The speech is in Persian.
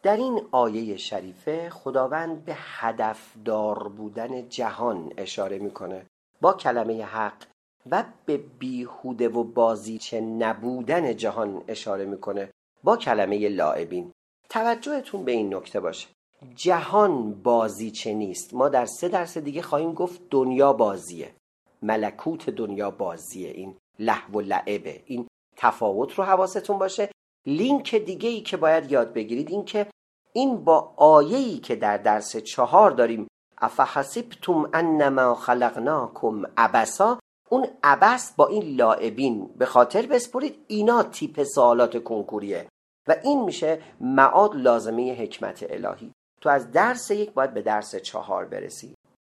در این آیه شریفه خداوند به هدفدار بودن جهان اشاره میکنه با کلمه حق و به بیهوده و بازیچه نبودن جهان اشاره میکنه با کلمه لاعبین. توجهتون به این نکته باشه، جهان بازیچه نیست. ما در 3 درس دیگه خواهیم گفت دنیا بازیه، ملکوت دنیا بازیه، این لهو و لعبه. این تفاوت رو حواستون باشه. لینک دیگه ای که باید یاد بگیرید این که این با آیه‌ای که در درس 4 داریم افحسبتم انما خلقناکم عبثا، اون عبث با این لاعبین به خاطر بسپرید. اینا تیپ سوالات کنکوریه و این میشه معاد لازمه حکمت الهی. تو از درس 1 باید به درس 4 برسی.